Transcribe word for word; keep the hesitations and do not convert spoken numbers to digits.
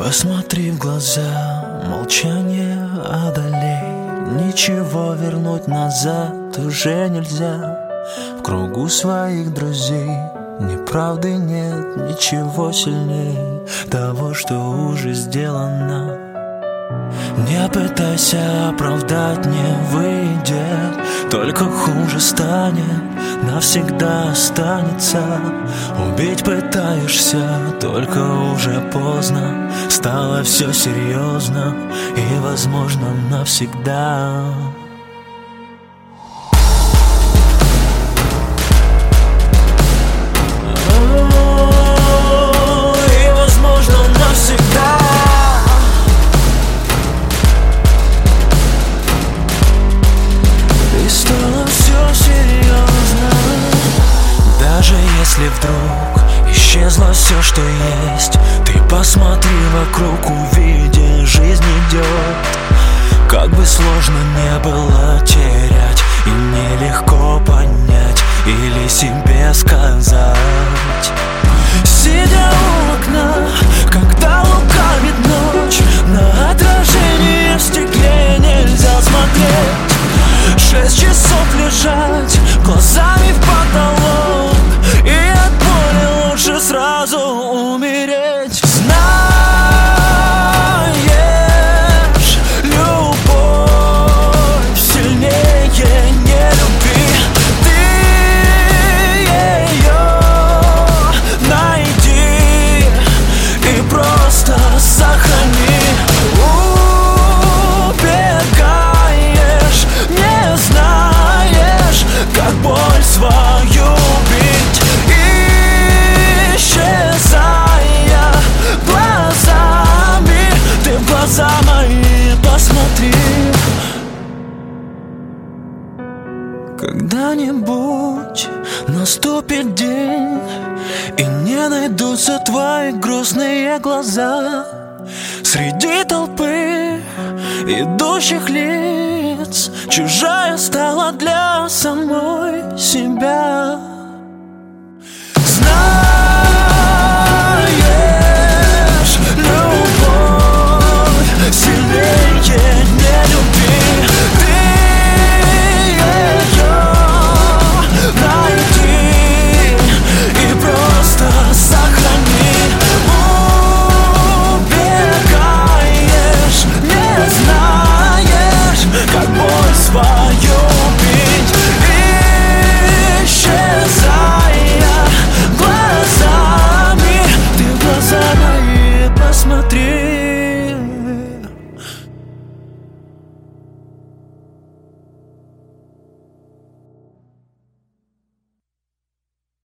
Посмотри в глаза, молчание одолей. Ничего вернуть назад уже нельзя. В кругу своих друзей неправды нет, ничего сильней того, что уже сделано. Не пытайся оправдать, не выйдет, только хуже станет, навсегда останется. Убить пытаешься, только уже поздно. Стало все серьезно и, возможно, навсегда. И, возможно, навсегда. И стало все серьезно. Даже если вдруг исчезло все, что есть, ты посмотри вокруг, увиди, жизнь идет. Как бы сложно не было терять, и нелегко понять или себе сказать. Сидя у окна, когда лукавит ночь, на отражение в стекле нельзя смотреть. Шесть часов лежать глазами в потолок, и от боли лучше сразу умереть. Знаешь, любовь сильнее нелюбви. Ты ее найди и просто сохрани. Как боль свою бить, исчезая глазами. Ты в глаза мои посмотри. Когда-нибудь наступит день, и не найдутся твои грустные глаза среди толпы идущих лиц. Чужая стала для самой себя.